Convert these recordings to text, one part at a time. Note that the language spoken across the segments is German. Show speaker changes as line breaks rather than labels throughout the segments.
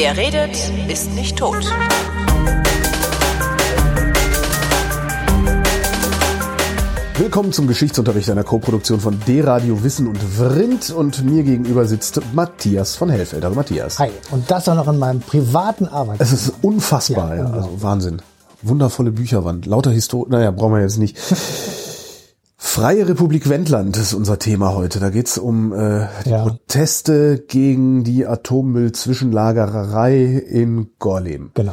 Wer redet, ist nicht tot.
Willkommen zum Geschichtsunterricht einer Koproduktion von D-Radio Wissen und Vrindt, und mir gegenüber sitzt Matthias von Hellfeld. Hallo Matthias.
Hi, und das auch noch in meinem privaten Arbeitsplatz.
Es ist unfassbar, ja, also Wahnsinn. Wundervolle Bücherwand, lauter Historie, brauchen wir jetzt nicht. Freie Republik Wendland ist unser Thema heute. Da geht's um die Proteste gegen die Atommüll-Zwischenlagererei in Gorleben.
Genau.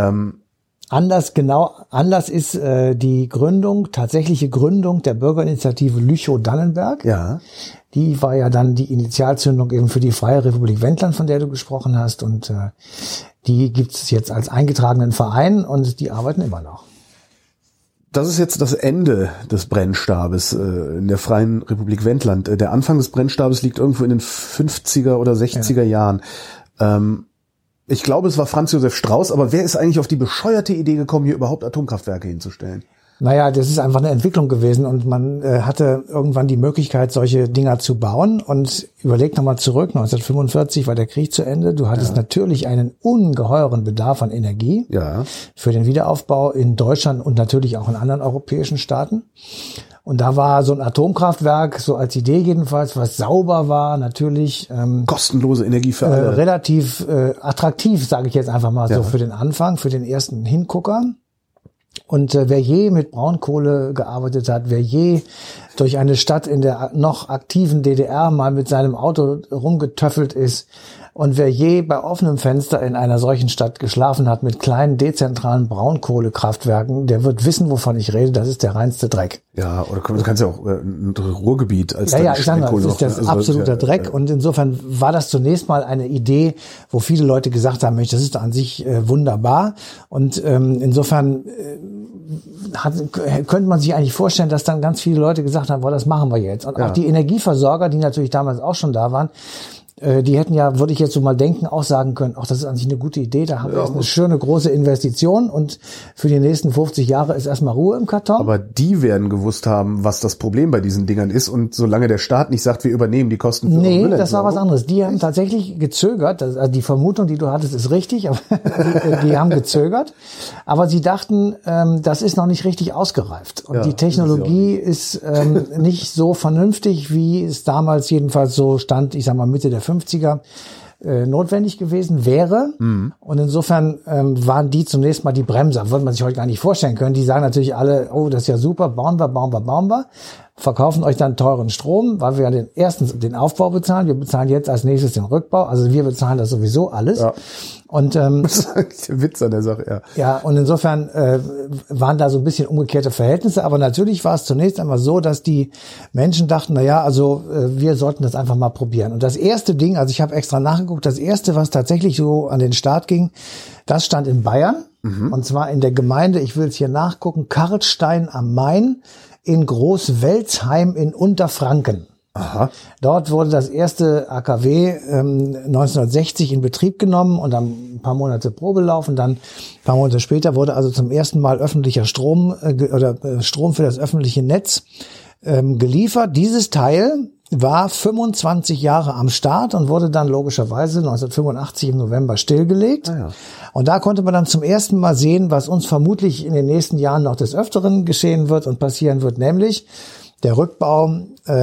Anlass ist die tatsächliche Gründung der Bürgerinitiative Lüchow-Dannenberg.
Ja.
Die war ja dann die Initialzündung eben für die Freie Republik Wendland, von der du gesprochen hast. Und die gibt es jetzt als eingetragenen Verein und die arbeiten immer noch.
Das ist jetzt das Ende des Brennstabes in der Freien Republik Wendland. Der Anfang des Brennstabes liegt irgendwo in den 50er oder 60er Jahren. Ich glaube, es war Franz Josef Strauß, aber wer ist eigentlich auf die bescheuerte Idee gekommen, hier überhaupt Atomkraftwerke hinzustellen?
Naja, das ist einfach eine Entwicklung gewesen und man hatte irgendwann die Möglichkeit, solche Dinger zu bauen. Und überlegt nochmal zurück, 1945 war der Krieg zu Ende. Du hattest natürlich einen ungeheuren Bedarf an Energie für den Wiederaufbau in Deutschland und natürlich auch in anderen europäischen Staaten. Und da war so ein Atomkraftwerk, so als Idee jedenfalls, was sauber war, natürlich.
Kostenlose Energie für alle.
Relativ attraktiv, sage ich jetzt einfach mal so für den Anfang, für den ersten Hingucker. Und wer je mit Braunkohle gearbeitet hat, wer je durch eine Stadt in der noch aktiven DDR mal mit seinem Auto rumgetöffelt ist und wer je bei offenem Fenster in einer solchen Stadt geschlafen hat mit kleinen dezentralen Braunkohlekraftwerken, der wird wissen, wovon ich rede. Das ist der reinste Dreck.
Ja, oder du kannst ja auch ein Ruhrgebiet als
ich sage mal, das ist das absoluter Dreck. Und insofern war das zunächst mal eine Idee, wo viele Leute gesagt haben, Mensch, das ist an sich wunderbar. Und insofern könnte man sich eigentlich vorstellen, dass dann ganz viele Leute gesagt haben, boah, das machen wir jetzt. Und auch die Energieversorger, die natürlich damals auch schon da waren, die hätten ja, würde ich jetzt so mal denken, auch sagen können, ach, das ist an sich eine gute Idee, da haben wir jetzt eine schöne große Investition und für die nächsten 50 Jahre ist erstmal Ruhe im Karton.
Aber die werden gewusst haben, was das Problem bei diesen Dingern ist, und solange der Staat nicht sagt, wir übernehmen die Kosten für
Nee, das war was anderes. Die haben tatsächlich gezögert, also die Vermutung, die du hattest, ist richtig, aber die haben gezögert, aber sie dachten, das ist noch nicht richtig ausgereift und die Technologie ist nicht so vernünftig, wie es damals jedenfalls so stand, ich sag mal Mitte der 50er notwendig gewesen wäre. Und insofern waren die zunächst mal die Bremser. Würde man sich heute gar nicht vorstellen können. Die sagen natürlich alle, oh, das ist ja super, bauen wir. Verkaufen euch dann teuren Strom, weil wir ja den Aufbau bezahlen. Wir bezahlen jetzt als nächstes den Rückbau. Also wir bezahlen das sowieso alles. Ja. Und das
ist der Witz an der Sache,
Ja, und insofern waren da so ein bisschen umgekehrte Verhältnisse. Aber natürlich war es zunächst einmal so, dass die Menschen dachten, wir sollten das einfach mal probieren. Und das erste Ding, also ich habe extra nachgeguckt, das erste, was tatsächlich so an den Start ging, das stand in Bayern. Und zwar in der Gemeinde, ich will es hier nachgucken, Karlstein am Main in Großwelzheim in Unterfranken.
Aha.
Dort wurde das erste AKW 1960 in Betrieb genommen und dann ein paar Monate Probelauf und dann ein paar Monate später wurde also zum ersten Mal öffentlicher Strom Strom für das öffentliche Netz geliefert. Dieses Teil war 25 Jahre am Start und wurde dann logischerweise 1985 im November stillgelegt. Und da konnte man dann zum ersten Mal sehen, was uns vermutlich in den nächsten Jahren noch des Öfteren geschehen wird und passieren wird, nämlich der Rückbau,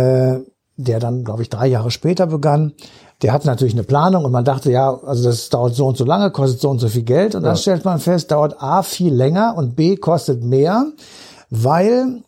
der dann, glaube ich, 3 Jahre später begann. Der hatte natürlich eine Planung und man dachte, also das dauert so und so lange, kostet so und so viel Geld. Und dann stellt man fest, dauert A viel länger und B kostet mehr, weil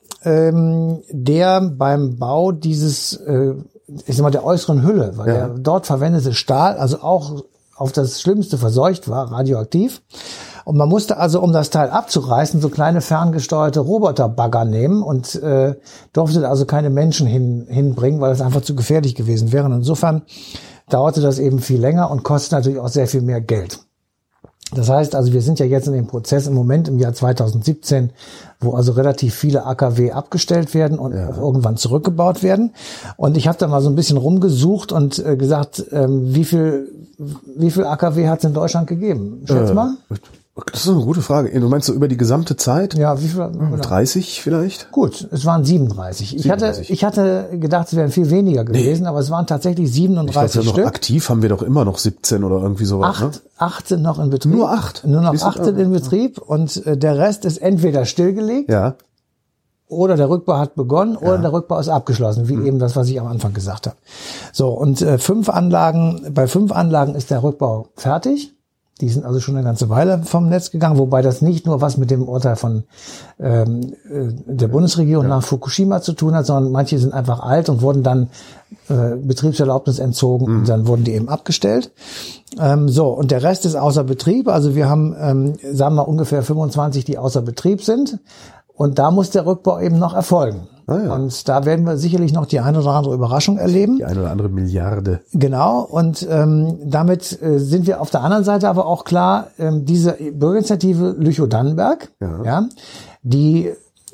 der beim Bau dieses, der äußeren Hülle, weil der dort verwendete Stahl, also auch auf das Schlimmste verseucht war, radioaktiv. Und man musste also, um das Teil abzureißen, so kleine ferngesteuerte Roboterbagger nehmen und durfte also keine Menschen hinbringen, weil das einfach zu gefährlich gewesen wäre. Und insofern dauerte das eben viel länger und kostet natürlich auch sehr viel mehr Geld. Das heißt also, wir sind ja jetzt in dem Prozess im Moment im Jahr 2017, wo also relativ viele AKW abgestellt werden und auch irgendwann zurückgebaut werden. Und ich habe da mal so ein bisschen rumgesucht und gesagt, wie viel AKW hat es in Deutschland gegeben? Schätz mal.
Das ist eine gute Frage. Du meinst so über die gesamte Zeit?
Ja, wie viel?
30 vielleicht?
Gut, es waren 37. Ich hatte gedacht, es wären viel weniger gewesen, aber es waren tatsächlich 37
Stück. Noch aktiv haben wir doch immer noch 17 oder irgendwie sowas.
Acht sind noch in Betrieb.
Nur 8?
Nur noch 8 sind in Betrieb und der Rest ist entweder stillgelegt.
Ja.
Oder der Rückbau hat begonnen oder der Rückbau ist abgeschlossen, wie eben das, was ich am Anfang gesagt habe. So, und 5 Anlagen, bei 5 Anlagen ist der Rückbau fertig. Die sind also schon eine ganze Weile vom Netz gegangen, wobei das nicht nur was mit dem Urteil von der Bundesregierung nach Fukushima zu tun hat, sondern manche sind einfach alt und wurden dann Betriebserlaubnis entzogen und dann wurden die eben abgestellt. So, und der Rest ist außer Betrieb. Also wir haben, sagen wir mal, ungefähr 25, die außer Betrieb sind. Und da muss der Rückbau eben noch erfolgen. Und da werden wir sicherlich noch die eine oder andere Überraschung erleben.
Die eine oder andere Milliarde.
Genau. Und damit sind wir auf der anderen Seite aber auch klar, diese Bürgerinitiative Lüchow-Dannenberg, die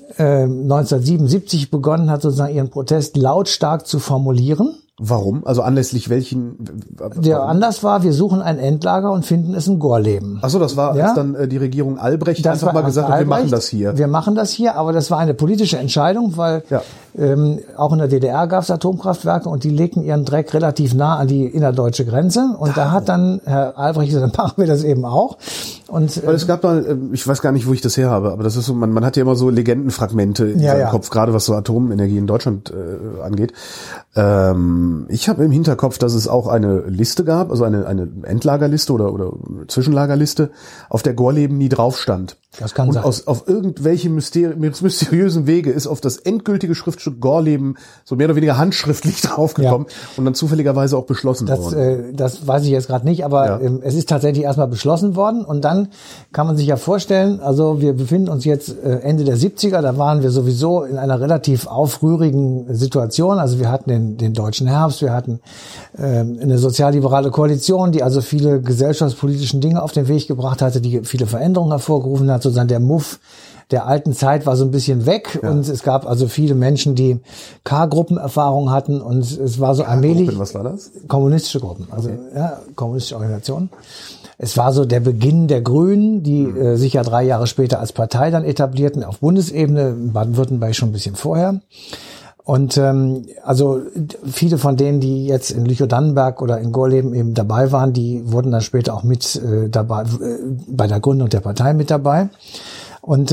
1977 begonnen hat, sozusagen ihren Protest lautstark zu formulieren.
Warum? Also anlässlich welchen?
Der Anlass war, wir suchen ein Endlager und finden es in Gorleben.
Ach so, das war, als dann die Regierung Albrecht einfach mal gesagt hat, wir machen das hier.
Wir machen das hier, aber das war eine politische Entscheidung, weil auch in der DDR gab es Atomkraftwerke und die legten ihren Dreck relativ nah an die innerdeutsche Grenze. Und da hat dann Herr Albrecht gesagt, dann machen wir das eben auch. Und
weil es gab mal, ich weiß gar nicht, wo ich das her habe, aber das ist so, man hat ja immer so Legendenfragmente in seinem Kopf, gerade was so Atomenergie in Deutschland angeht. Ich habe im Hinterkopf, dass es auch eine Liste gab, also eine Endlagerliste oder Zwischenlagerliste, auf der Gorleben nie drauf stand.
Das kann sein.
Und auf irgendwelche mysteriösen Wege ist auf das endgültige Schriftstück Gorleben so mehr oder weniger handschriftlich draufgekommen und dann zufälligerweise auch beschlossen worden.
Das weiß ich jetzt gerade nicht, aber es ist tatsächlich erstmal beschlossen worden und dann kann man sich ja vorstellen, also wir befinden uns jetzt Ende der 70er, da waren wir sowieso in einer relativ aufrührigen Situation, also wir hatten den deutschen Herbst, wir hatten eine sozialliberale Koalition, die also viele gesellschaftspolitischen Dinge auf den Weg gebracht hatte, die viele Veränderungen hervorgerufen hat, sozusagen der Muff der alten Zeit war so ein bisschen weg und es gab also viele Menschen, die K-Gruppenerfahrung hatten und es war so allmählich.
Was war das?
Kommunistische Gruppen, also kommunistische Organisationen. Es war so der Beginn der Grünen, die sich ja 3 Jahre später als Partei dann etablierten, auf Bundesebene, in Baden-Württemberg schon ein bisschen vorher. Und also viele von denen, die jetzt in Lüchow-Dannenberg oder in Gorleben eben dabei waren, die wurden dann später auch mit dabei, bei der Gründung der Partei mit dabei. Und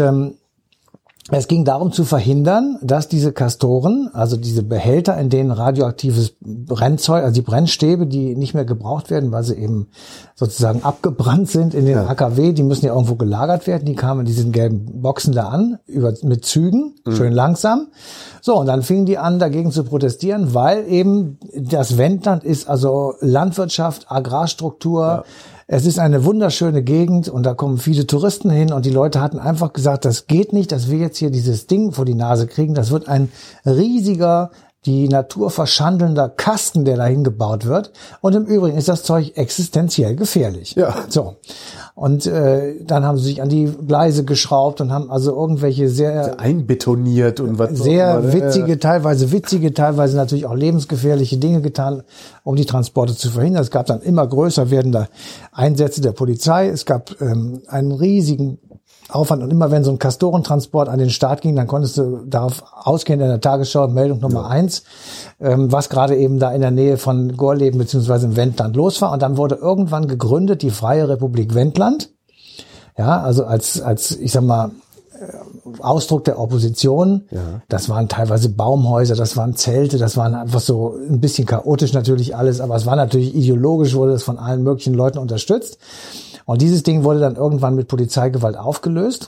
es ging darum zu verhindern, dass diese Castoren, also diese Behälter, in denen radioaktives Brennzeug, also die Brennstäbe, die nicht mehr gebraucht werden, weil sie eben sozusagen abgebrannt sind in den AKW, die müssen ja irgendwo gelagert werden, die kamen in diesen gelben Boxen da an, mit Zügen, schön langsam. So, und dann fingen die an, dagegen zu protestieren, weil eben das Wendland ist also Landwirtschaft, Agrarstruktur. Es ist eine wunderschöne Gegend und da kommen viele Touristen hin und die Leute hatten einfach gesagt, das geht nicht, dass wir jetzt hier dieses Ding vor die Nase kriegen. Das wird ein riesiger, die Natur verschandelnder Kasten, der dahin gebaut wird. Und im Übrigen ist das Zeug existenziell gefährlich. Ja. So. Und dann haben sie sich an die Gleise geschraubt und haben also irgendwelche sehr
einbetoniert und was
sehr witzige, teilweise natürlich auch lebensgefährliche Dinge getan, um die Transporte zu verhindern. Es gab dann immer größer werdende Einsätze der Polizei. Es gab einen riesigen Aufwand und immer wenn so ein Castorentransport an den Start ging, dann konntest du darauf ausgehen in der Tagesschau Meldung Nummer 1, was gerade eben da in der Nähe von Gorleben beziehungsweise im Wendland los war. Und dann wurde irgendwann gegründet die Freie Republik Wendland. Ja, also als ich sag mal Ausdruck der Opposition. Ja. Das waren teilweise Baumhäuser, das waren Zelte, das waren einfach so ein bisschen chaotisch natürlich alles, aber es war natürlich ideologisch, wurde es von allen möglichen Leuten unterstützt. Und dieses Ding wurde dann irgendwann mit Polizeigewalt aufgelöst.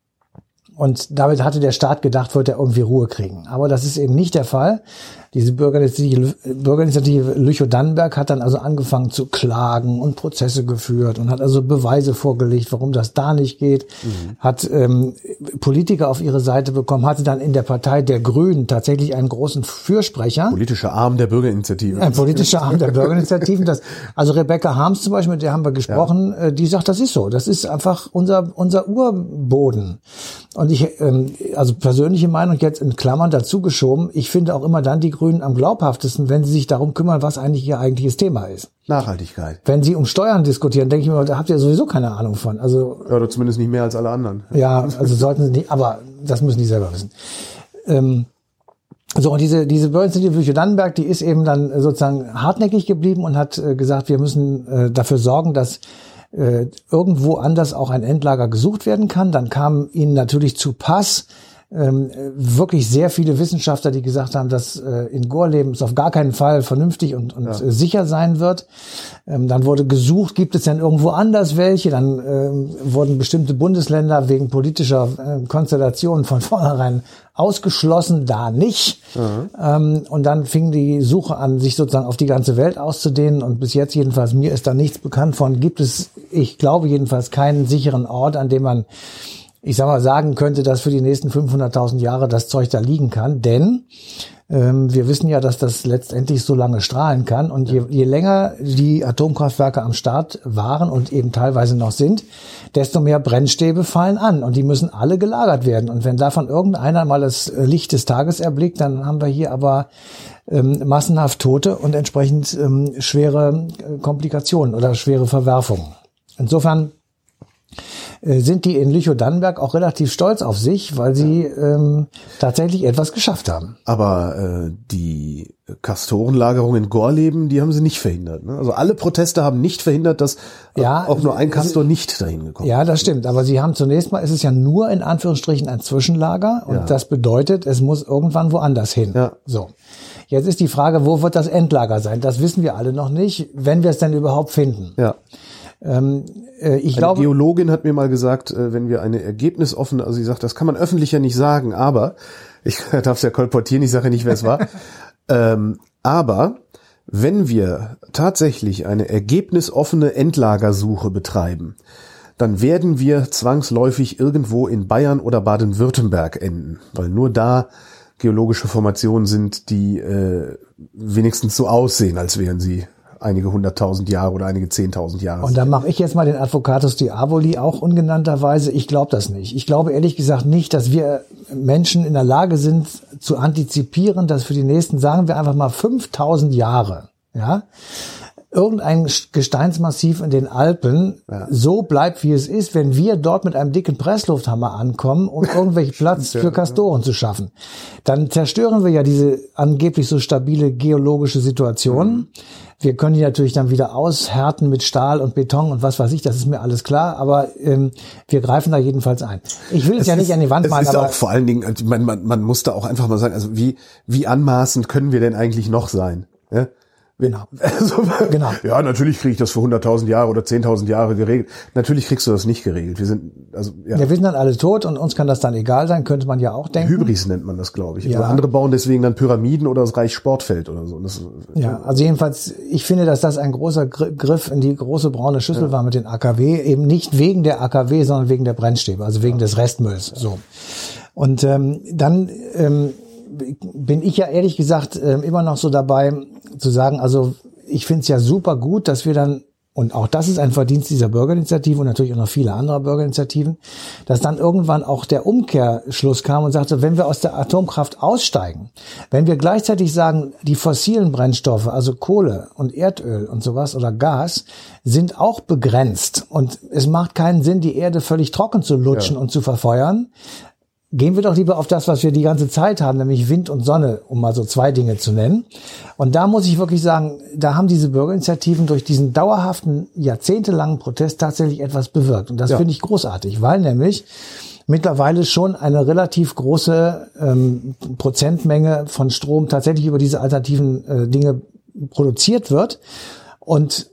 Und damit hatte der Staat gedacht, wird er irgendwie Ruhe kriegen. Aber das ist eben nicht der Fall. Diese Bürgerinitiative Lüchow-Dannenberg hat dann also angefangen zu klagen und Prozesse geführt und hat also Beweise vorgelegt, warum das da nicht geht. Hat Politiker auf ihre Seite bekommen, hatte dann in der Partei der Grünen tatsächlich einen großen Fürsprecher.
Politischer Arm der Bürgerinitiative.
Ein politischer Arm der Bürgerinitiativen. Also Rebecca Harms zum Beispiel, mit der haben wir gesprochen, die sagt, das ist so. Das ist einfach unser Urboden. Und Und ich, also persönliche Meinung jetzt in Klammern dazu geschoben, ich finde auch immer dann die Grünen am glaubhaftesten, wenn sie sich darum kümmern, was eigentlich ihr eigentliches Thema ist.
Nachhaltigkeit.
Wenn sie um Steuern diskutieren, denke ich mir, da habt ihr sowieso keine Ahnung von. Also,
Ja, oder zumindest nicht mehr als alle anderen.
ja, also sollten sie nicht, aber das müssen die selber wissen. So, und diese Bürgerinitiative Lüchow-Dannenberg, die ist eben dann sozusagen hartnäckig geblieben und hat gesagt, wir müssen dafür sorgen, dass irgendwo anders auch ein Endlager gesucht werden kann. Dann kam ihnen natürlich zu Pass wirklich sehr viele Wissenschaftler, die gesagt haben, dass in Gorleben es auf gar keinen Fall vernünftig und sicher sein wird. Dann wurde gesucht, gibt es denn irgendwo anders welche? Dann wurden bestimmte Bundesländer wegen politischer Konstellationen von vornherein ausgeschlossen, da nicht. Und dann fing die Suche an, sich sozusagen auf die ganze Welt auszudehnen. Und bis jetzt jedenfalls, mir ist da nichts bekannt von, gibt es, ich glaube jedenfalls, keinen sicheren Ort, an dem man, ich sag mal, sagen könnte, dass für die nächsten 500.000 Jahre das Zeug da liegen kann. Denn wir wissen ja, dass das letztendlich so lange strahlen kann. Und je länger die Atomkraftwerke am Start waren und eben teilweise noch sind, desto mehr Brennstäbe fallen an. Und die müssen alle gelagert werden. Und wenn davon irgendeiner mal das Licht des Tages erblickt, dann haben wir hier aber massenhaft Tote und entsprechend schwere Komplikationen oder schwere Verwerfungen. Insofern sind die in Lüchow-Dannenberg auch relativ stolz auf sich, weil sie tatsächlich etwas geschafft haben.
Aber die Castorenlagerung in Gorleben, die haben sie nicht verhindert. Ne? Also alle Proteste haben nicht verhindert, dass auch nur ein Castor nicht dahin gekommen ist.
Ja, das stimmt. Aber sie haben zunächst mal, es ist ja nur in Anführungsstrichen ein Zwischenlager und das bedeutet, es muss irgendwann woanders hin. Ja. So. Jetzt ist die Frage, wo wird das Endlager sein? Das wissen wir alle noch nicht, wenn wir es denn überhaupt finden.
Ja.
Ich glaube,
eine Geologin hat mir mal gesagt, wenn wir eine ergebnisoffene, also sie sagt, das kann man öffentlich ja nicht sagen, aber, ich darf es ja kolportieren, ich sage ja nicht, wer es war, aber wenn wir tatsächlich eine ergebnisoffene Endlagersuche betreiben, dann werden wir zwangsläufig irgendwo in Bayern oder Baden-Württemberg enden, weil nur da geologische Formationen sind, die wenigstens so aussehen, als wären sie einige 100.000 Jahre oder einige 10.000 Jahre.
Und da mache ich jetzt mal den Advocatus Diaboli, auch ungenannterweise. Ich glaube das nicht. Ich glaube ehrlich gesagt nicht, dass wir Menschen in der Lage sind, zu antizipieren, dass für die nächsten, sagen wir einfach mal 5.000 Jahre, ja, irgendein Gesteinsmassiv in den Alpen so bleibt, wie es ist, wenn wir dort mit einem dicken Presslufthammer ankommen, um irgendwelchen Platz für Castoren zu schaffen. Dann zerstören wir ja diese angeblich so stabile geologische Situation. Wir können die natürlich dann wieder aushärten mit Stahl und Beton und was weiß ich, das ist mir alles klar, aber wir greifen da jedenfalls ein. Ich will es ja nicht an die Wand malen,
aber... Es ist
aber
auch vor allen Dingen, man muss da auch einfach mal sagen, also wie anmaßend können wir denn eigentlich noch sein? Ja?
Genau.
Also,
genau.
Ja, natürlich kriege ich das für 100.000 Jahre oder 10.000 Jahre geregelt. Natürlich kriegst du das nicht geregelt. Wir sind wir sind
dann alle tot und uns kann das dann egal sein, könnte man ja auch denken.
Hybris nennt man das, glaube ich.
Ja.
Oder andere bauen deswegen dann Pyramiden oder das Reich Sportfeld oder so.
Also jedenfalls, ich finde, dass das ein großer Griff in die große braune Schüssel war mit den AKW, eben nicht wegen der AKW, sondern wegen der Brennstäbe, also wegen des Restmülls. So. Und dann bin ich ja ehrlich gesagt immer noch so dabei zu sagen, also ich finde es ja super gut, dass wir dann, und auch das ist ein Verdienst dieser Bürgerinitiative und natürlich auch noch viele anderer Bürgerinitiativen, dass dann irgendwann auch der Umkehrschluss kam und sagte, wenn wir aus der Atomkraft aussteigen, wenn wir gleichzeitig sagen, die fossilen Brennstoffe, also Kohle und Erdöl und sowas oder Gas, sind auch begrenzt und es macht keinen Sinn, die Erde völlig trocken zu lutschen und zu verfeuern, gehen wir doch lieber auf das, was wir die ganze Zeit haben, nämlich Wind und Sonne, um mal so zwei Dinge zu nennen. Und da muss ich wirklich sagen, da haben diese Bürgerinitiativen durch diesen dauerhaften, jahrzehntelangen Protest tatsächlich etwas bewirkt. Und das finde ich großartig, weil nämlich mittlerweile schon eine relativ große Prozentmenge von Strom tatsächlich über diese alternativen Dinge produziert wird. Und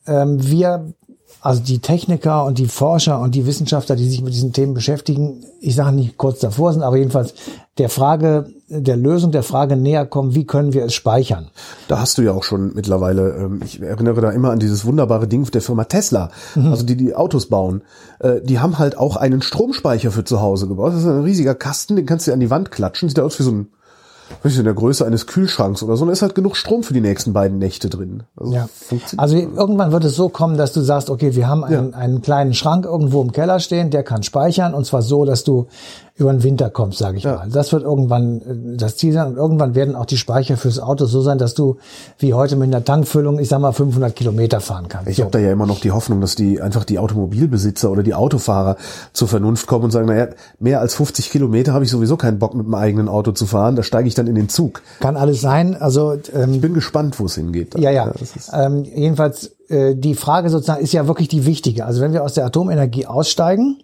also die Techniker und die Forscher und die Wissenschaftler, die sich mit diesen Themen beschäftigen, ich sage nicht kurz davor sind, aber jedenfalls der Frage, der Lösung der Frage näher kommen, wie können wir es speichern?
Da hast du ja auch schon mittlerweile, ich erinnere da immer an dieses wunderbare Ding der Firma Tesla, also die Autos bauen, die haben halt auch einen Stromspeicher für zu Hause gebaut. Das ist ein riesiger Kasten, den kannst du an die Wand klatschen, sieht aus wie so ein, in der Größe eines Kühlschranks oder so, und da ist halt genug Strom für die nächsten beiden Nächte drin.
Also irgendwann wird es so kommen, dass du sagst, okay, wir haben einen kleinen Schrank irgendwo im Keller stehen, der kann speichern, und zwar so, dass du über den Winter kommst, sage ich mal. Das wird irgendwann das Ziel sein und irgendwann werden auch die Speicher fürs Auto so sein, dass du wie heute mit einer Tankfüllung, ich sag mal 500 Kilometer fahren kannst.
Ich habe da ja immer noch die Hoffnung, dass die Automobilbesitzer oder die Autofahrer zur Vernunft kommen und sagen, naja, mehr als 50 Kilometer habe ich sowieso keinen Bock mit dem eigenen Auto zu fahren, da steige ich dann in den Zug.
Kann alles sein. Also
ich bin gespannt, wo es hingeht.
Ja. Jedenfalls die Frage sozusagen ist ja wirklich die wichtige. Also wenn wir aus der Atomenergie aussteigen,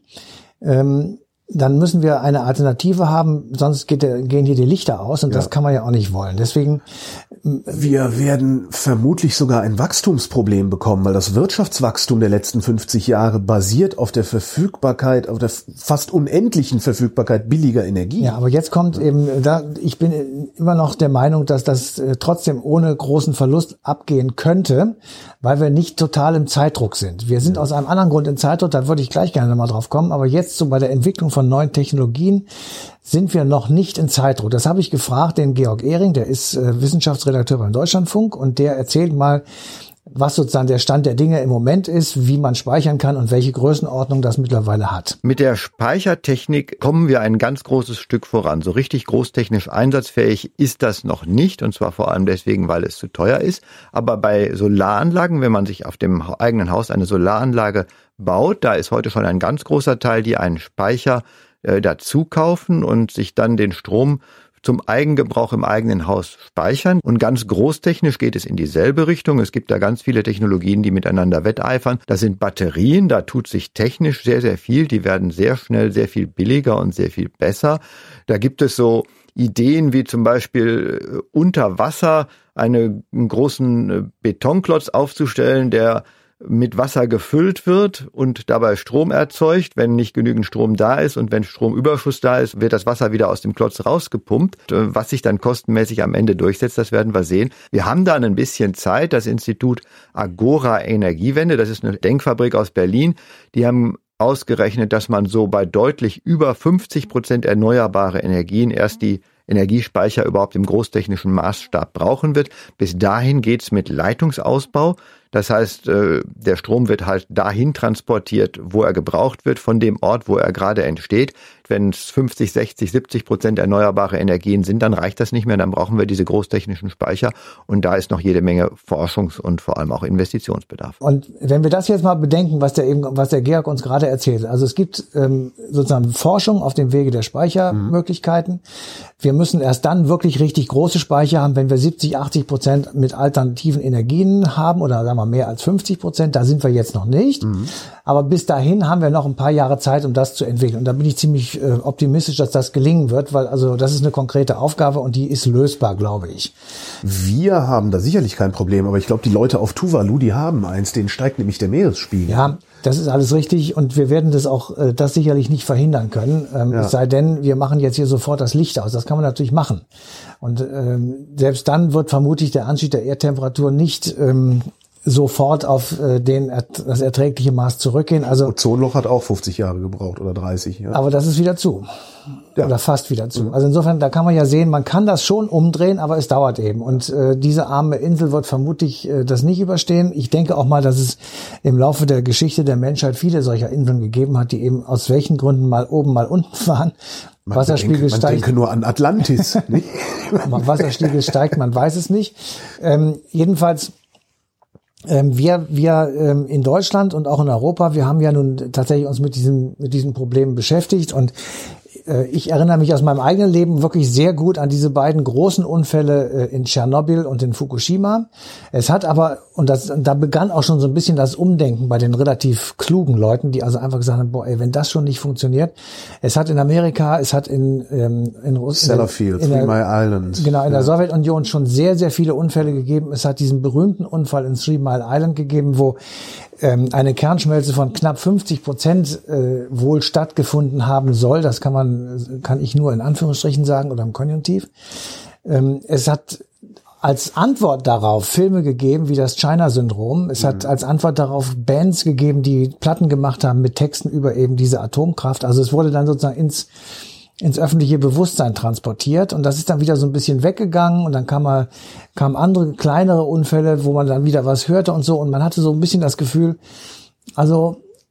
dann müssen wir eine Alternative haben, sonst gehen hier die Lichter aus und das kann man ja auch nicht wollen. Deswegen
wir werden vermutlich sogar ein Wachstumsproblem bekommen, weil das Wirtschaftswachstum der letzten 50 Jahre basiert auf der Verfügbarkeit, auf der fast unendlichen Verfügbarkeit billiger Energie.
Ja, aber jetzt kommt eben, ich bin immer noch der Meinung, dass das trotzdem ohne großen Verlust abgehen könnte, weil wir nicht total im Zeitdruck sind. Wir sind aus einem anderen Grund im Zeitdruck, da würde ich gleich gerne nochmal drauf kommen, aber jetzt so bei der Entwicklung von neuen Technologien sind wir noch nicht in Zeitdruck. Das habe ich gefragt, den Georg Ehring, der ist Wissenschaftsredakteur beim Deutschlandfunk und der erzählt mal, was sozusagen der Stand der Dinge im Moment ist, wie man speichern kann und welche Größenordnung das mittlerweile hat.
Mit der Speichertechnik kommen wir ein ganz großes Stück voran. So richtig großtechnisch einsatzfähig ist das noch nicht, und zwar vor allem deswegen, weil es zu teuer ist. Aber bei Solaranlagen, wenn man sich auf dem eigenen Haus eine Solaranlage baut, da ist heute schon ein ganz großer Teil, die einen Speicher dazu kaufen und sich dann den Strom zum Eigengebrauch im eigenen Haus speichern. Und ganz großtechnisch geht es in dieselbe Richtung. Es gibt da ganz viele Technologien, die miteinander wetteifern. Das sind Batterien, da tut sich technisch sehr, sehr viel. Die werden sehr schnell sehr viel billiger und sehr viel besser. Da gibt es so Ideen wie zum Beispiel unter Wasser einen großen Betonklotz aufzustellen, der mit Wasser gefüllt wird und dabei Strom erzeugt. Wenn nicht genügend Strom da ist und wenn Stromüberschuss da ist, wird das Wasser wieder aus dem Klotz rausgepumpt. Was sich dann kostenmäßig am Ende durchsetzt, das werden wir sehen. Wir haben dann ein bisschen Zeit. Das Institut Agora Energiewende, das ist eine Denkfabrik aus Berlin, die haben ausgerechnet, dass man so bei deutlich über 50% erneuerbare Energien erst die Energiespeicher überhaupt im großtechnischen Maßstab brauchen wird. Bis dahin geht's mit Leitungsausbau. Das heißt, der Strom wird halt dahin transportiert, wo er gebraucht wird, von dem Ort, wo er gerade entsteht. Wenn es 50, 60, 70% erneuerbare Energien sind, dann reicht das nicht mehr. Dann brauchen wir diese großtechnischen Speicher. Und da ist noch jede Menge Forschungs- und vor allem auch Investitionsbedarf.
Und wenn wir das jetzt mal bedenken, was der Georg uns gerade erzählt. Also es gibt sozusagen Forschung auf dem Wege der Speichermöglichkeiten. Wir müssen erst dann wirklich richtig große Speicher haben, wenn wir 70, 80% mit alternativen Energien haben oder sagen wir mehr als 50%. Da sind wir jetzt noch nicht. Aber bis dahin haben wir noch ein paar Jahre Zeit, um das zu entwickeln. Und da bin ich ziemlich optimistisch, dass das gelingen wird, weil also das ist eine konkrete Aufgabe und die ist lösbar, glaube ich.
Wir haben da sicherlich kein Problem, aber ich glaube, die Leute auf Tuvalu, die haben eins, denen steigt nämlich der Meeresspiegel.
Ja, das ist alles richtig und wir werden das sicherlich nicht verhindern können. Es sei denn, wir machen jetzt hier sofort das Licht aus. Das kann man natürlich machen. Und selbst dann wird vermutlich der Anstieg der Erdtemperatur nicht sofort auf das erträgliche Maß zurückgehen. Also
Ozonloch hat auch 50 Jahre gebraucht oder 30. Ja.
Aber das ist wieder zu. Ja. Oder fast wieder zu. Also insofern, da kann man ja sehen, man kann das schon umdrehen, aber es dauert eben. Und diese arme Insel wird vermutlich das nicht überstehen. Ich denke auch mal, dass es im Laufe der Geschichte der Menschheit viele solcher Inseln gegeben hat, die eben aus welchen Gründen mal oben, mal unten waren. Wasserspiegel steigt.
Man denke nur an Atlantis.
Wasserspiegel steigt, man weiß es nicht. Jedenfalls wir in Deutschland und auch in Europa, wir haben ja nun tatsächlich uns mit diesen Problemen beschäftigt und ich erinnere mich aus meinem eigenen Leben wirklich sehr gut an diese beiden großen Unfälle in Tschernobyl und in Fukushima. Es hat aber, da begann auch schon so ein bisschen das Umdenken bei den relativ klugen Leuten, die also einfach gesagt haben, boah, ey, wenn das schon nicht funktioniert. Es hat in Amerika, es hat in Russland,
Sellafield, 3 Mile Island.
Genau, in der Sowjetunion schon sehr, sehr viele Unfälle gegeben. Es hat diesen berühmten Unfall in 3 Mile Island gegeben, wo eine Kernschmelze von knapp 50% wohl stattgefunden haben soll. Das kann ich nur in Anführungsstrichen sagen oder im Konjunktiv. Es hat als Antwort darauf Filme gegeben wie das China-Syndrom. Es hat als Antwort darauf Bands gegeben, die Platten gemacht haben mit Texten über eben diese Atomkraft. Also es wurde dann sozusagen ins öffentliche Bewusstsein transportiert und das ist dann wieder so ein bisschen weggegangen und dann kamen andere kleinere Unfälle, wo man dann wieder was hörte und so und man hatte so ein bisschen das Gefühl, also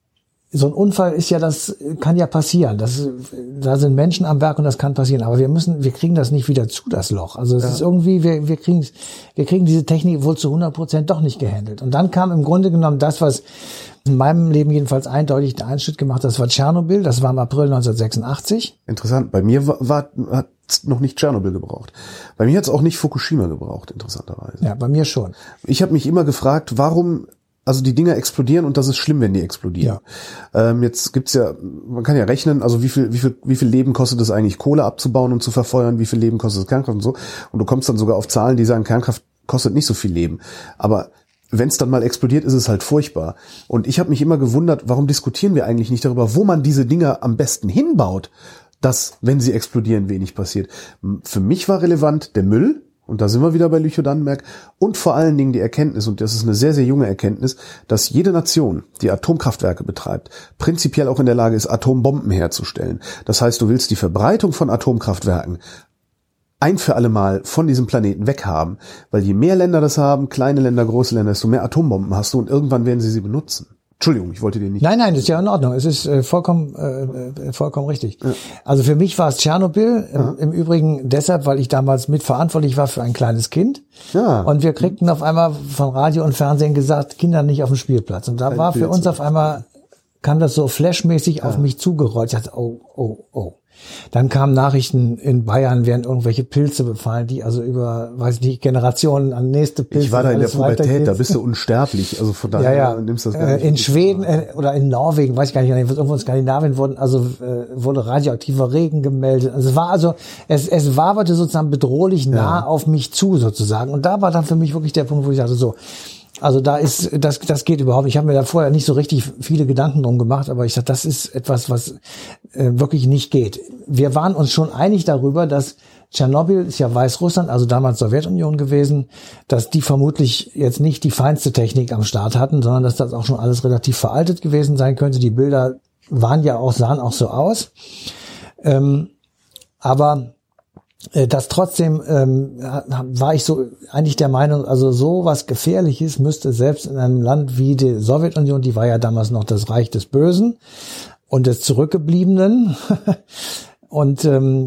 so ein Unfall ist ja, das kann ja passieren. Da sind Menschen am Werk und das kann passieren. Aber wir kriegen das nicht wieder zu, das Loch. Also es ist irgendwie, wir kriegen diese Technik wohl zu 100% doch nicht gehandelt. Und dann kam im Grunde genommen das, was in meinem Leben jedenfalls eindeutig den Einschnitt gemacht hat, das war Tschernobyl. Das war im April 1986.
Interessant. Bei mir hat es noch nicht Tschernobyl gebraucht. Bei mir hat es auch nicht Fukushima gebraucht, interessanterweise.
Ja, bei mir schon.
Ich habe mich immer gefragt, warum, also die Dinger explodieren und das ist schlimm, wenn die explodieren. Ja. Jetzt gibt's ja, man kann ja rechnen, also wie viel Leben kostet es eigentlich, Kohle abzubauen und zu verfeuern, wie viel Leben kostet es Kernkraft und so. Und du kommst dann sogar auf Zahlen, die sagen, Kernkraft kostet nicht so viel Leben. Aber wenn es dann mal explodiert, ist es halt furchtbar. Und ich habe mich immer gewundert, warum diskutieren wir eigentlich nicht darüber, wo man diese Dinger am besten hinbaut, dass, wenn sie explodieren, wenig passiert. Für mich war relevant der Müll. Und da sind wir wieder bei Lüchow-Dannenberg. Und vor allen Dingen die Erkenntnis, und das ist eine sehr, sehr junge Erkenntnis, dass jede Nation, die Atomkraftwerke betreibt, prinzipiell auch in der Lage ist, Atombomben herzustellen. Das heißt, du willst die Verbreitung von Atomkraftwerken ein für alle Mal von diesem Planeten weghaben. Weil je mehr Länder das haben, kleine Länder, große Länder, desto mehr Atombomben hast du und irgendwann werden sie benutzen. Entschuldigung, ich wollte dir nicht...
Nein, das ist ja in Ordnung. Es ist vollkommen richtig. Ja. Also für mich war es Tschernobyl, im Übrigen deshalb, weil ich damals mitverantwortlich war für ein kleines Kind. Ja. Und wir kriegten auf einmal von Radio und Fernsehen gesagt, Kinder nicht auf dem Spielplatz. Und da war für uns auf einmal, kam das so flashmäßig auf mich zugerollt. Ich dachte, oh. Dann kamen Nachrichten, in Bayern werden irgendwelche Pilze befallen, die also über, weiß ich nicht, Generationen an nächste Pilze.
Ich war da in der Pubertät, da bist du unsterblich, also von daher nimmst du das gar nicht.
In Schweden oder in Norwegen, weiß ich gar nicht, irgendwo in Skandinavien wurde radioaktiver Regen gemeldet. Also es waberte sozusagen bedrohlich nah auf mich zu sozusagen. Und da war dann für mich wirklich der Punkt, wo ich sagte, so, also das geht überhaupt nicht. Ich habe mir da vorher nicht so richtig viele Gedanken drum gemacht, aber ich dachte, das ist etwas, was wirklich nicht geht. Wir waren uns schon einig darüber, dass Tschernobyl ist ja Weißrussland, also damals Sowjetunion gewesen, dass die vermutlich jetzt nicht die feinste Technik am Start hatten, sondern dass das auch schon alles relativ veraltet gewesen sein könnte. Die Bilder sahen auch so aus. Aber das trotzdem war ich so eigentlich der Meinung, also so was Gefährliches müsste selbst in einem Land wie die Sowjetunion, die war ja damals noch das Reich des Bösen und des Zurückgebliebenen und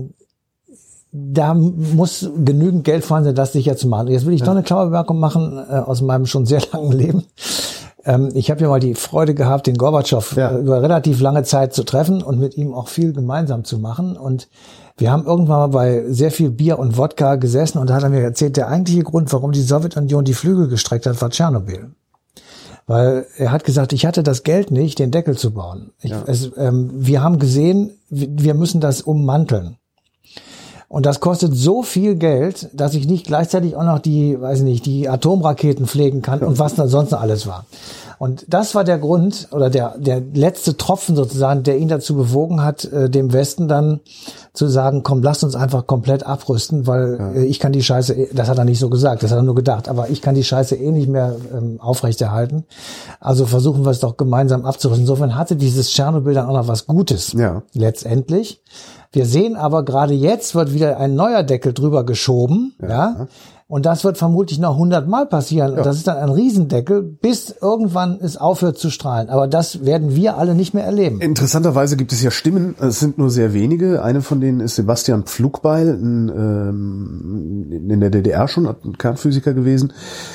da muss genügend Geld vorhanden sein, das sicher zu machen. Jetzt will ich noch eine kleine Bemerkung machen aus meinem schon sehr langen Leben. Ich habe ja mal die Freude gehabt, den Gorbatschow über relativ lange Zeit zu treffen und mit ihm auch viel gemeinsam zu machen. Und wir haben irgendwann mal bei sehr viel Bier und Wodka gesessen und da hat er mir erzählt, der eigentliche Grund, warum die Sowjetunion die Flügel gestreckt hat, war Tschernobyl. Weil er hat gesagt, ich hatte das Geld nicht, den Deckel zu bauen. Wir haben gesehen, wir müssen das ummanteln. Und das kostet so viel Geld, dass ich nicht gleichzeitig auch noch die Atomraketen pflegen kann und was da sonst noch alles war. Und das war der Grund oder der letzte Tropfen sozusagen, der ihn dazu bewogen hat, dem Westen dann zu sagen, komm, lasst uns einfach komplett abrüsten, weil ich kann die Scheiße, das hat er nicht so gesagt, das hat er nur gedacht, aber ich kann die Scheiße nicht mehr aufrechterhalten. Also versuchen wir es doch gemeinsam abzurüsten. Insofern hatte dieses Tschernobyl dann auch noch was Gutes letztendlich. Wir sehen aber gerade jetzt wird wieder ein neuer Deckel drüber geschoben, und das wird vermutlich noch 100 Mal passieren. Und das ist dann ein Riesendeckel, bis irgendwann es aufhört zu strahlen. Aber das werden wir alle nicht mehr erleben.
Interessanterweise gibt es ja Stimmen, es sind nur sehr wenige. Eine von denen ist Sebastian Pflugbeil, in der DDR schon, ein Kernphysiker gewesen,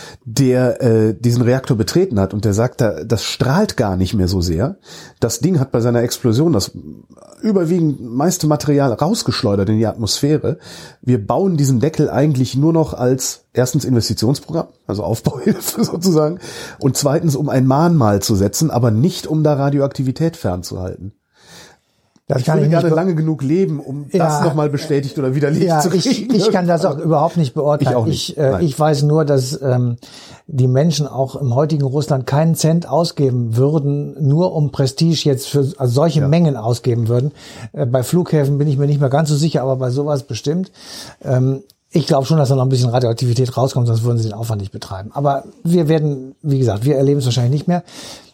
der diesen Reaktor betreten hat und der sagt, das strahlt gar nicht mehr so sehr. Das Ding hat bei seiner Explosion das überwiegend meiste Material rausgeschleudert in die Atmosphäre. Wir bauen diesen Deckel eigentlich nur noch als erstens Investitionsprogramm, also Aufbauhilfe sozusagen, und zweitens um ein Mahnmal zu setzen, aber nicht um da Radioaktivität fernzuhalten. Ich würde gerne lange genug leben, um das nochmal bestätigt oder widerlegt zu kriegen.
Ich kann das auch überhaupt nicht beurteilen.
Ich auch nicht.
Ich weiß nur, dass die Menschen auch im heutigen Russland keinen Cent ausgeben würden, nur um Prestige jetzt für solche Mengen ausgeben würden. Bei Flughäfen bin ich mir nicht mehr ganz so sicher, aber bei sowas bestimmt. Ich glaube schon, dass da noch ein bisschen Radioaktivität rauskommt, sonst würden sie den Aufwand nicht betreiben. Aber wir werden, wie gesagt, wir erleben es wahrscheinlich nicht mehr.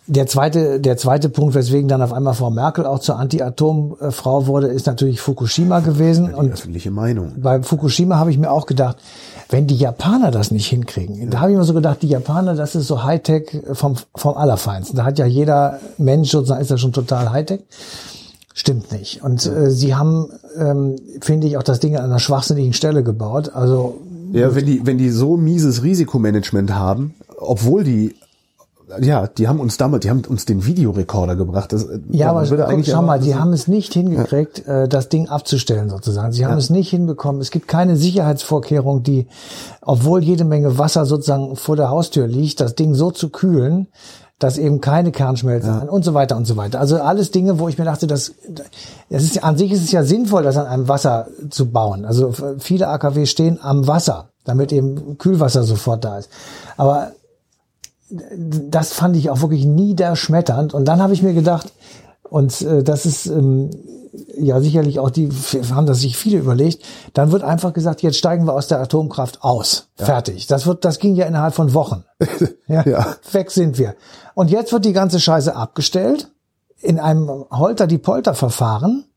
Der zweite Punkt, weswegen dann auf einmal Frau Merkel auch zur Anti-Atom-Frau wurde, ist natürlich Fukushima gewesen.
Die öffentliche Meinung.
Bei Fukushima habe ich mir auch gedacht, wenn die Japaner das nicht hinkriegen, da habe ich mir so gedacht, die Japaner, das ist so Hightech vom Allerfeinsten. Da hat ja jeder Mensch sozusagen, ist ja schon total Hightech. Stimmt nicht. Und sie haben, finde ich, auch das Ding an einer schwachsinnigen Stelle gebaut. Also
ja, wenn die so mieses Risikomanagement haben, obwohl die haben uns den Videorekorder gebracht.
Aber schau mal, die haben es nicht hingekriegt, das Ding abzustellen sozusagen. Sie haben es nicht hinbekommen. Es gibt keine Sicherheitsvorkehrung, die, obwohl jede Menge Wasser sozusagen vor der Haustür liegt, das Ding so zu kühlen, dass eben keine Kernschmelze und so weiter und so weiter. Also alles Dinge, wo ich mir dachte, an sich ist es ja sinnvoll, das an einem Wasser zu bauen. Also viele AKW stehen am Wasser, damit eben Kühlwasser sofort da ist. Aber das fand ich auch wirklich niederschmetternd. Und dann habe ich mir gedacht, und das ist ja sicherlich auch haben das sich viele überlegt, dann wird einfach gesagt, jetzt steigen wir aus der Atomkraft aus. Ja. Fertig. Das ging ja innerhalb von Wochen. Weg sind wir. Und jetzt wird die ganze Scheiße abgestellt in einem Holter-die-Polter-Verfahren.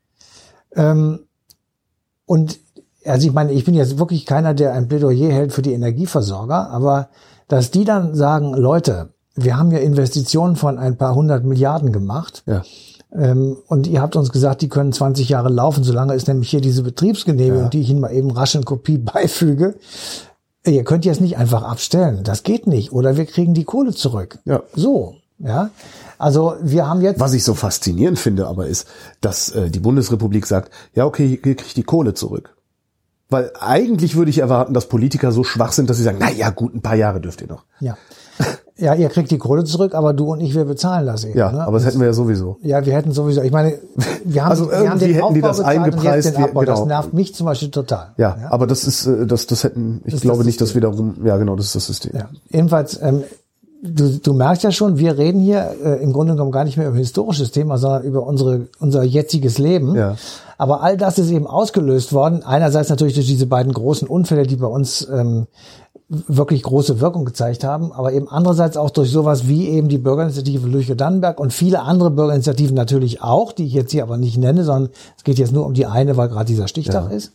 Und also ich meine, ich bin jetzt wirklich keiner, der ein Plädoyer hält für die Energieversorger, aber dass die dann sagen, Leute, wir haben ja Investitionen von ein paar 100 Milliarden gemacht. Ja. Und ihr habt uns gesagt, die können 20 Jahre laufen, solange ist nämlich hier diese Betriebsgenehmigung, die ich Ihnen mal eben rasch in Kopie beifüge. Ihr könnt jetzt nicht einfach abstellen. Das geht nicht. Oder wir kriegen die Kohle zurück. Ja. So, ja. Also wir haben jetzt...
Was ich so faszinierend finde aber ist, dass die Bundesrepublik sagt, ja okay, ihr kriegt die Kohle zurück. Weil eigentlich würde ich erwarten, dass Politiker so schwach sind, dass sie sagen, na ja, gut, ein paar Jahre dürft ihr noch.
Ja. Ja, ihr kriegt die Kohle zurück, aber du und ich, wir bezahlen das eben.
Ja, ne? Aber das hätten wir ja sowieso.
Ja, wir hätten sowieso. Ich meine, wir haben den
hätten die das eingepreist.
Den Abbau. Genau. Das nervt mich zum Beispiel total.
Ja, aber das ist, das hätten, ich glaube nicht, dass wiederum, ja genau, das ist das System.
Ja. Jedenfalls, du merkst ja schon, wir reden hier im Grunde genommen gar nicht mehr über ein historisches Thema, sondern über unser jetziges Leben. Ja. Aber all das ist eben ausgelöst worden. Einerseits natürlich durch diese beiden großen Unfälle, die bei uns wirklich große Wirkung gezeigt haben, aber eben andererseits auch durch sowas wie eben die Bürgerinitiative Lüchow-Dannenberg und viele andere Bürgerinitiativen natürlich auch, die ich jetzt hier aber nicht nenne, sondern es geht jetzt nur um die eine, weil gerade dieser Stichtag ist.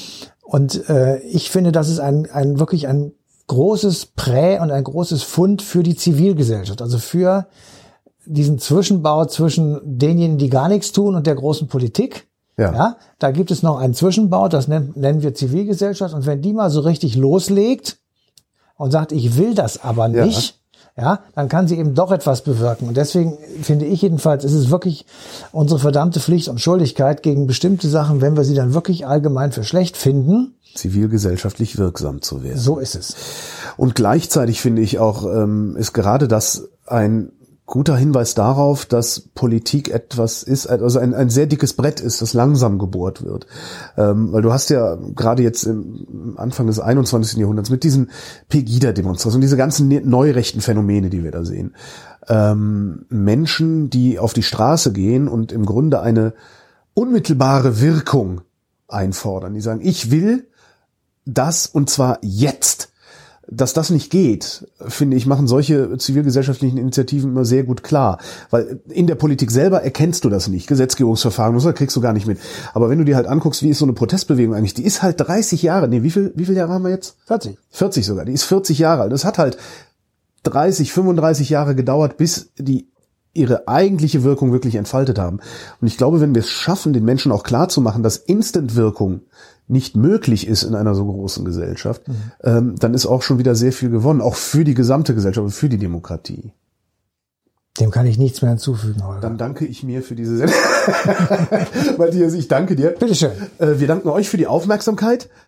Und ich finde, das ist wirklich ein großes und ein großes Fund für die Zivilgesellschaft, also für diesen Zwischenbau zwischen denjenigen, die gar nichts tun und der großen Politik. Ja, da gibt es noch einen Zwischenbau, das nennen wir Zivilgesellschaft. Und wenn die mal so richtig loslegt und sagt, ich will das aber nicht, dann kann sie eben doch etwas bewirken. Und deswegen finde ich jedenfalls, ist es wirklich unsere verdammte Pflicht und Schuldigkeit gegen bestimmte Sachen, wenn wir sie dann wirklich allgemein für schlecht finden,
zivilgesellschaftlich wirksam zu werden.
So ist es.
Und gleichzeitig finde ich auch, ist gerade das ein guter Hinweis darauf, dass Politik etwas ist, also ein sehr dickes Brett ist, das langsam gebohrt wird. Weil du hast ja gerade jetzt im Anfang des 21. Jahrhunderts mit diesen Pegida-Demonstrationen, diese ganzen neurechten Phänomene, die wir da sehen, Menschen, die auf die Straße gehen und im Grunde eine unmittelbare Wirkung einfordern. Die sagen, ich will das und zwar jetzt. Dass das nicht geht, finde ich, machen solche zivilgesellschaftlichen Initiativen immer sehr gut klar. Weil in der Politik selber erkennst du das nicht. Gesetzgebungsverfahren, das kriegst du gar nicht mit. Aber wenn du dir halt anguckst, wie ist so eine Protestbewegung eigentlich, die ist halt 30 Jahre, wie viel Jahre haben wir jetzt?
40.
40 sogar, die ist 40 Jahre alt. Das hat halt 30, 35 Jahre gedauert, bis die ihre eigentliche Wirkung wirklich entfaltet haben. Und ich glaube, wenn wir es schaffen, den Menschen auch klar zu machen, dass Instant-Wirkung nicht möglich ist in einer so großen Gesellschaft, dann ist auch schon wieder sehr viel gewonnen, auch für die gesamte Gesellschaft und für die Demokratie.
Dem kann ich nichts mehr hinzufügen, Holger.
Dann danke ich mir für diese Sendung. Matthias, ich danke dir.
Bitteschön.
Wir danken euch für die Aufmerksamkeit.